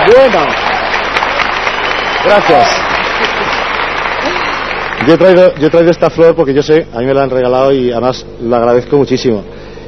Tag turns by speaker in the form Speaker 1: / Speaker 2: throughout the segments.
Speaker 1: Bueno. Gracias. Yo he traído esta flor porque yo sé, a mí me la han regalado y además la agradezco muchísimo.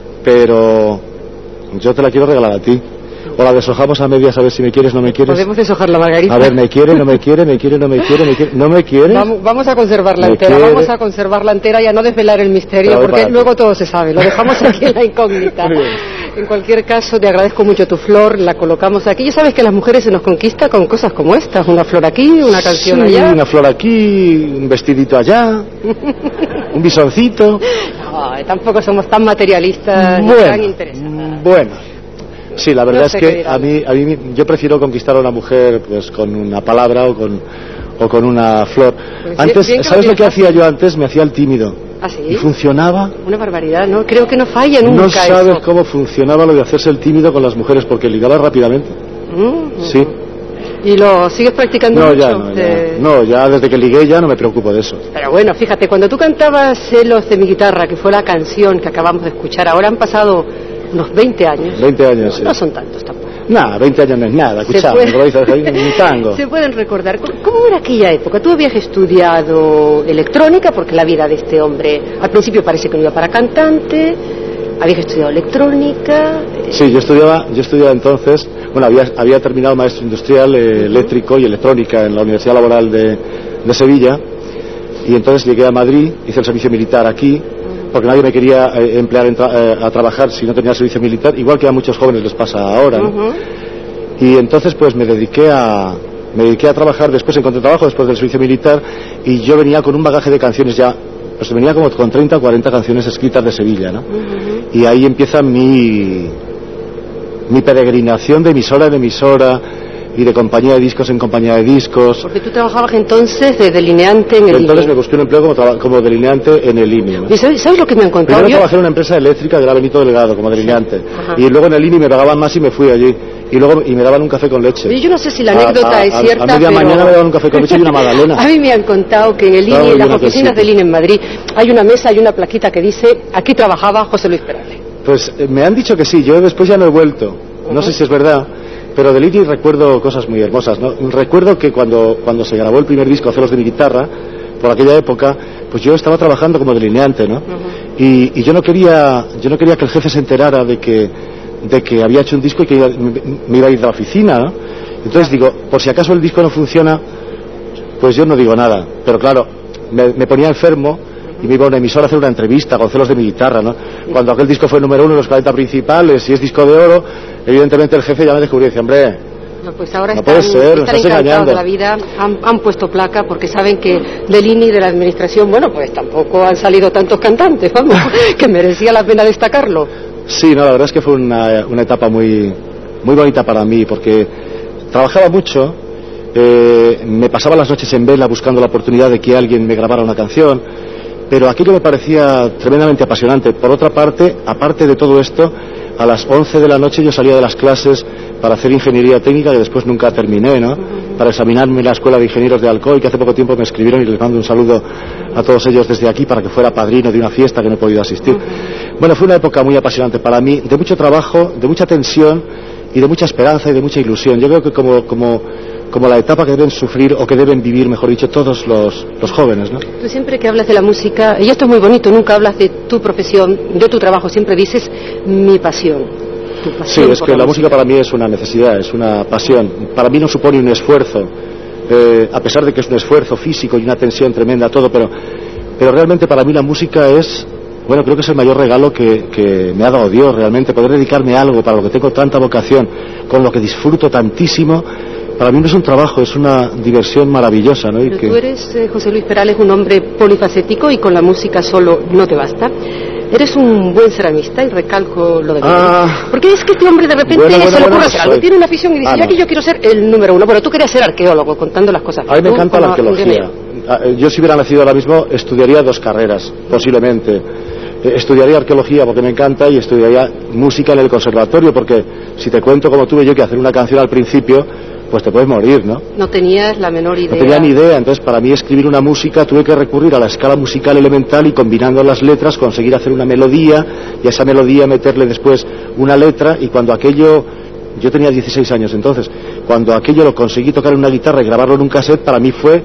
Speaker 1: Pero yo te la quiero regalar a ti. O la deshojamos a medias a ver si me quieres, no me quieres.
Speaker 2: Podemos deshojarla, Margarita.
Speaker 1: A ver, me quiere, no me quiere, me quiere, no me quiere, no me quiere.
Speaker 2: Vamos a conservarla entera, vamos a conservarla entera y a no desvelar el misterio, porque luego todo se sabe. Lo dejamos aquí en la incógnita. En cualquier caso, te agradezco mucho tu flor, la colocamos aquí. Ya sabes que las mujeres se nos conquista con cosas como estas, una flor aquí, una canción allá.
Speaker 1: Una flor aquí, un vestidito allá, un bisoncito.
Speaker 2: No, tampoco somos tan materialistas ni tan interesadas.
Speaker 1: Bueno. Sí, la verdad es que a mí yo prefiero conquistar a una mujer pues con una palabra o con una flor. Pues antes, ¿sabes lo que hacía yo antes? Me hacía el tímido.
Speaker 2: ¿Ah, sí?
Speaker 1: Y funcionaba.
Speaker 2: Una barbaridad, ¿no? Creo que no falla nunca.
Speaker 1: No sabes
Speaker 2: eso.
Speaker 1: Cómo funcionaba lo de hacerse el tímido con las mujeres, porque ligaba rápidamente. Sí.
Speaker 2: ¿Y lo sigues practicando mucho?
Speaker 1: No, ya desde que ligué ya no me preocupo de eso.
Speaker 2: Pero bueno, fíjate, cuando tú cantabas Celos de mi guitarra, que fue la canción que acabamos de escuchar, ahora han pasado unos 20 años.
Speaker 1: 20 años, sí.
Speaker 2: No son tantos tampoco.
Speaker 1: Nada, 20 años no es nada, escuchamos, un tango.
Speaker 2: Se pueden recordar. ¿Cómo era aquella época? Tú habías estudiado electrónica, porque la vida de este hombre, al principio parece que no iba para cantante, habías estudiado electrónica.
Speaker 1: Sí, yo estudiaba entonces, bueno, había terminado maestro industrial, eléctrico y electrónica en la Universidad Laboral de Sevilla, y entonces llegué a Madrid, hice el servicio militar aquí, porque nadie me quería emplear a trabajar si no tenía servicio militar, igual que a muchos jóvenes les pasa ahora, ¿no? Y entonces pues me dediqué a trabajar, después encontré trabajo después del servicio militar, y yo venía con un bagaje de canciones ya, pues venía como con 30 o 40 canciones escritas de Sevilla, ¿no? Y ahí empieza mi peregrinación de emisora en emisora, y de compañía de discos en compañía de discos.
Speaker 2: Porque tú trabajabas entonces de delineante en el INE.
Speaker 1: Entonces me busqué un empleo como delineante en el INE, ¿no?
Speaker 2: ¿Y sabes lo que me han contado?
Speaker 1: Primero trabajé en una empresa eléctrica que era Benito Delgado como delineante. Y luego en el INE me pagaban más y me fui allí. Y me daban un café con leche.
Speaker 2: Yo no sé si la anécdota es cierta,
Speaker 1: a media mañana me daban un café con leche y una magdalena.
Speaker 2: A mí me han contado que en el INE, en las oficinas del INE en Madrid, hay una mesa y una plaquita que dice: aquí trabajaba José Luis Perales.
Speaker 1: Pues me han dicho que sí, yo después ya no he vuelto. No sé si es verdad. Pero del INE recuerdo cosas muy hermosas, ¿no? Recuerdo que cuando se grabó el primer disco, Celos de mi guitarra, por aquella época, pues yo estaba trabajando como delineante, ¿no? Y yo no quería que el jefe se enterara de que había hecho un disco y que me iba a ir de la oficina, ¿no? Entonces digo, por si acaso el disco no funciona, pues yo no digo nada. Pero claro, me ponía enfermo y me iba a una emisora a hacer una entrevista con Celos de mi guitarra, ¿no? Cuando aquel disco fue número 1 en los 40 principales y es disco de oro, evidentemente el jefe ya me descubrió y dice: hombre,
Speaker 2: no, pues ahora
Speaker 1: no puede ser,
Speaker 2: están encantados de la vida, han puesto placa porque saben que del INE y de la administración, bueno, pues tampoco han salido tantos cantantes, vamos, que merecía la pena destacarlo.
Speaker 1: Sí, no, la verdad es que fue una etapa muy bonita para mí, porque trabajaba mucho, me pasaba las noches en vela buscando la oportunidad de que alguien me grabara una canción, pero aquello me parecía tremendamente apasionante. Por otra parte, aparte de todo esto, a las 11 de la noche yo salía de las clases para hacer ingeniería técnica, que después nunca terminé, ¿no? Para examinarme en la Escuela de Ingenieros de Alcoy, que hace poco tiempo me escribieron, y les mando un saludo a todos ellos desde aquí, para que fuera padrino de una fiesta que no he podido asistir. Bueno, fue una época muy apasionante para mí, de mucho trabajo, de mucha tensión y de mucha esperanza y de mucha ilusión. Yo creo que como la etapa que deben sufrir, o que deben vivir, mejor dicho, todos los jóvenes, ¿no?
Speaker 2: Tú siempre que hablas de la música, y esto es muy bonito, nunca hablas de tu profesión, de tu trabajo, siempre dices mi pasión.
Speaker 1: Sí, es que la música para mí es una necesidad, es una pasión. Para mí no supone un esfuerzo, a pesar de que es un esfuerzo físico y una tensión tremenda, todo, pero realmente para mí la música es, bueno, creo que es el mayor regalo que me ha dado Dios, realmente, poder dedicarme a algo para lo que tengo tanta vocación, con lo que disfruto tantísimo. Para mí no es un trabajo, es una diversión maravillosa, ¿no?
Speaker 2: Pero tú eres, José Luis Perales, un hombre polifacético y con la música solo no te basta. Eres un buen ceramista, y recalco lo de porque es que este hombre de repente se le ocurre hacer algo, tiene una afición y dice, ya que yo quiero ser el número 1. Bueno, tú querías ser arqueólogo, contando las cosas.
Speaker 1: A mí me encanta la arqueología. Yo, si hubiera nacido ahora mismo, estudiaría 2 carreras, posiblemente. Estudiaría arqueología porque me encanta, y estudiaría música en el conservatorio, porque si te cuento cómo tuve yo que hacer una canción al principio, pues te puedes morir, ¿no?
Speaker 2: No tenías la menor idea.
Speaker 1: No tenía ni idea. Entonces, para mí escribir una música tuve que recurrir a la escala musical elemental y, combinando las letras, conseguir hacer una melodía, y a esa melodía meterle después una letra, y cuando aquello Yo tenía 16 años entonces. Cuando aquello lo conseguí tocar en una guitarra y grabarlo en un cassette, para mí fue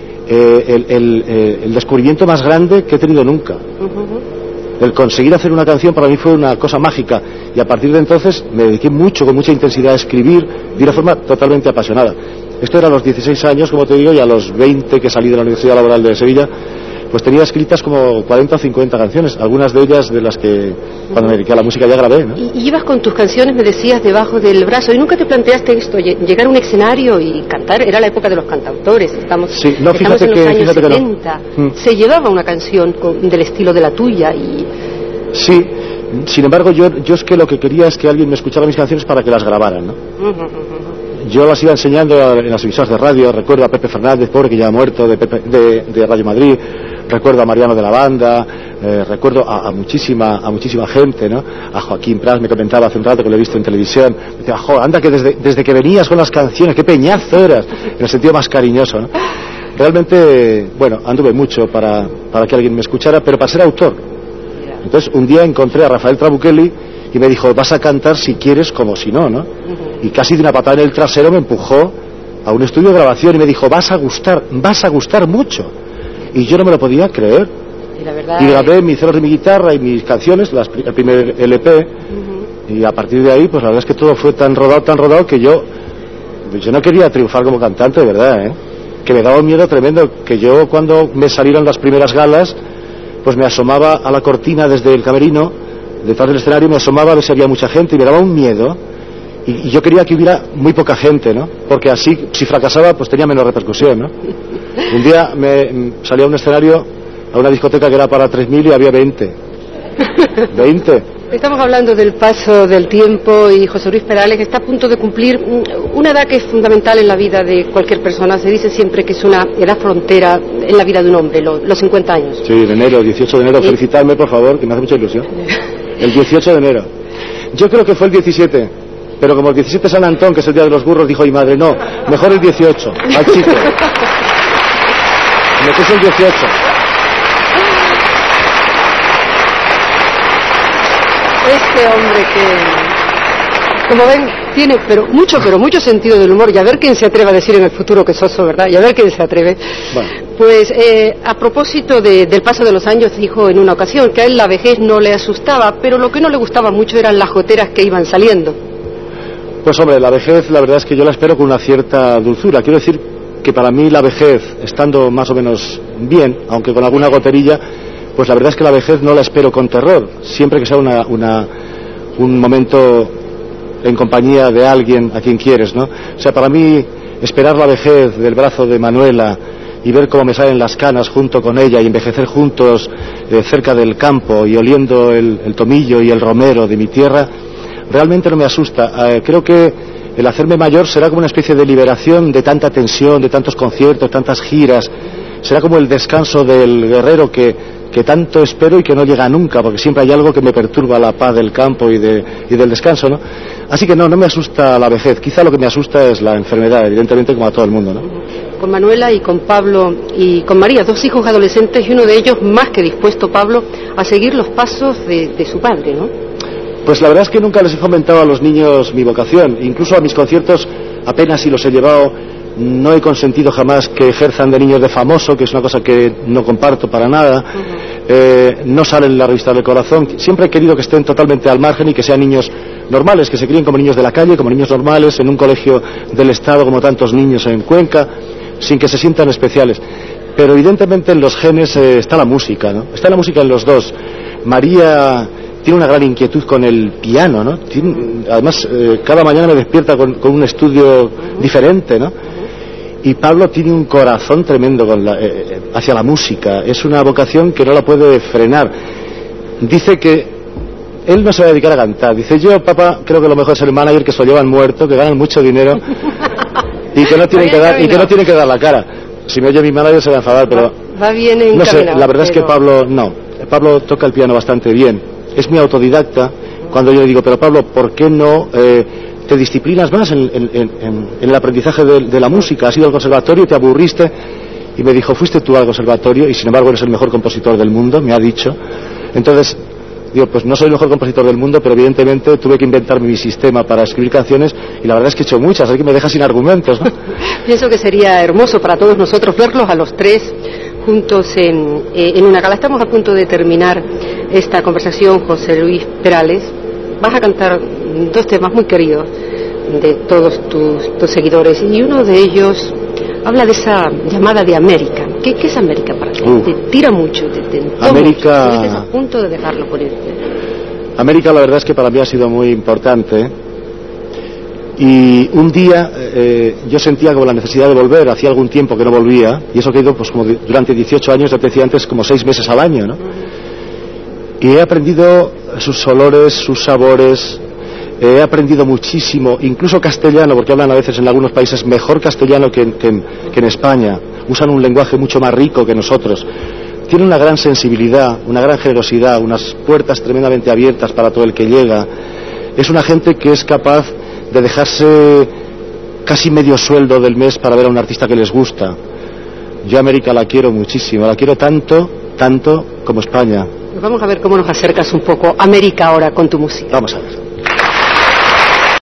Speaker 1: el descubrimiento más grande que he tenido nunca. El conseguir hacer una canción para mí fue una cosa mágica, y a partir de entonces me dediqué con mucha intensidad a escribir de una forma totalmente apasionada. Esto era a los 16 años, como te digo, y a los 20 que salí de la Universidad Laboral de Sevilla, pues tenía escritas como 40 o 50 canciones, algunas de ellas de las que cuando me dediqué a la música ya grabé, ¿no?
Speaker 2: Y ibas con tus canciones, me decías, debajo del brazo, y nunca te planteaste esto, llegar a un escenario y cantar. Era la época de los cantautores, estamos en los años 70. No. Se llevaba una canción del estilo de la tuya y...
Speaker 1: Sí, sin embargo yo es que lo que quería es que alguien me escuchara mis canciones para que las grabaran, ¿no? Yo las iba enseñando en las emisoras de radio. Recuerdo a Pepe Fernández, pobre que ya ha muerto, de Radio Madrid. Recuerdo a Mariano de la Banda, recuerdo a muchísima gente, ¿no? A Joaquín Pras, me comentaba hace un rato que lo he visto en televisión, me decía, anda que desde que venías con las canciones, qué peñazo eras, en el sentido más cariñoso, ¿no? Realmente, bueno, anduve mucho para que alguien me escuchara, pero para ser autor. Entonces un día encontré a Rafael Trabuchelli y me dijo, vas a cantar si quieres como si no, ¿no? Y casi de una patada en el trasero me empujó a un estudio de grabación y me dijo, vas a gustar mucho. Y yo no me lo podía creer. Y grabé mis celos de mi guitarra y mis canciones, el primer LP, y a partir de ahí, pues la verdad es que todo fue tan rodado que yo no quería triunfar como cantante, de verdad, ¿eh? Que me daba un miedo tremendo, que yo cuando me salieron las primeras galas, pues me asomaba a la cortina desde el camerino, detrás del escenario, me asomaba a ver si había mucha gente y me daba un miedo, y yo quería que hubiera muy poca gente, ¿no? Porque así, si fracasaba, pues tenía menos repercusión, ¿no? Un día me salí a un escenario, a una discoteca que era para 3.000 y había 20. 20.
Speaker 2: Estamos hablando del paso del tiempo y José Luis Perales está a punto de cumplir una edad que es fundamental en la vida de cualquier persona. Se dice siempre que es una edad frontera en la vida de un hombre, los 50 años.
Speaker 1: Sí, de enero, 18 de enero. Felicitarme, por favor, que me hace mucha ilusión. El 18 de enero. Yo creo que fue el 17, pero como el 17 San Antón, que es el día de los burros, dijo mi madre, no, mejor el 18, al chico. Me puse el 18.
Speaker 2: Este hombre que, como ven, tiene mucho sentido del humor, y a ver quién se atreve a decir en el futuro que Soso, ¿verdad? Y a ver quién se atreve. Bueno. Pues a propósito del paso de los años, dijo en una ocasión que a él la vejez no le asustaba, pero lo que no le gustaba mucho eran las goteras que iban saliendo.
Speaker 1: Pues hombre, la vejez la verdad es que yo la espero con una cierta dulzura. Quiero decir que para mí la vejez, estando más o menos bien, aunque con alguna goterilla, pues la verdad es que la vejez no la espero con terror, siempre que sea un momento en compañía de alguien a quien quieres, ¿no? O sea, para mí, esperar la vejez del brazo de Manuela y ver cómo me salen las canas junto con ella y envejecer juntos cerca del campo y oliendo el tomillo y el romero de mi tierra, realmente no me asusta. Creo que el hacerme mayor será como una especie de liberación de tanta tensión, de tantos conciertos, tantas giras. Será como el descanso del guerrero que tanto espero y que no llega nunca, porque siempre hay algo que me perturba la paz del campo y del descanso, ¿no? Así que no me asusta la vejez. Quizá lo que me asusta es la enfermedad, evidentemente, como a todo el mundo, ¿no?
Speaker 2: Con Manuela y con Pablo y con María, dos hijos adolescentes, y uno de ellos más que dispuesto, Pablo, a seguir los pasos de su padre, ¿no?
Speaker 1: Pues la verdad es que nunca les he fomentado a los niños mi vocación. Incluso a mis conciertos apenas si los he llevado. No he consentido jamás que ejerzan de niños de famoso, que es una cosa que no comparto para nada. No salen en la revista del corazón. Siempre he querido que estén totalmente al margen y que sean niños normales, que se críen como niños de la calle, como niños normales, en un colegio del Estado como tantos niños en Cuenca, sin que se sientan especiales. Pero evidentemente en los genes está la música, ¿no? Está la música en los dos. María tiene una gran inquietud con el piano, ¿no? Además, cada mañana me despierta con un estudio diferente, ¿no? Y Pablo tiene un corazón tremendo hacia la música. Es una vocación que no la puede frenar. Dice que él no se va a dedicar a cantar. Dice, yo, papá, creo que lo mejor es el manager, que se lo llevan muerto, que ganan mucho dinero y que no tienen que dar la cara. Si me oye mi manager se va a enfadar, pero
Speaker 2: va bien encaminado.
Speaker 1: No sé, la verdad es que Pablo toca el piano bastante bien. Es muy autodidacta. Cuando yo le digo, pero Pablo, ¿por qué no te disciplinas más en el aprendizaje de la música? Has ido al conservatorio y te aburriste. Y me dijo, fuiste tú al conservatorio y sin embargo eres el mejor compositor del mundo, me ha dicho. Entonces, Digo, pues no soy el mejor compositor del mundo, pero evidentemente tuve que inventarme mi sistema para escribir canciones y la verdad es que he hecho muchas, así que me deja sin argumentos, ¿no?
Speaker 2: Pienso que sería hermoso para todos nosotros verlos a los tres juntos en una gala. Estamos a punto de terminar esta conversación, José Luis Perales. Vas a cantar dos temas muy queridos de todos tus seguidores y uno de ellos habla de esa llamada de América. ¿Qué es América para ti? Te tira mucho, te
Speaker 1: América...
Speaker 2: mucho. Estás a punto de dejarlo por irte.
Speaker 1: América la verdad es que para mí ha sido muy importante y un día yo sentía como la necesidad de volver, hacía algún tiempo que no volvía y eso que he ido pues como durante 18 años, ya te decía antes, como 6 meses al año, ¿no? Y he aprendido sus olores, sus sabores, he aprendido muchísimo, incluso castellano, porque hablan a veces en algunos países mejor castellano que en España, usan un lenguaje mucho más rico que nosotros. Tiene una gran sensibilidad, una gran generosidad, unas puertas tremendamente abiertas para todo el que llega. Es una gente que es capaz de dejarse casi medio sueldo del mes para ver a un artista que les gusta. Yo a América la quiero muchísimo, la quiero tanto como España.
Speaker 2: Vamos a ver cómo nos acercas un poco a América ahora con tu música.
Speaker 1: Vamos a ver.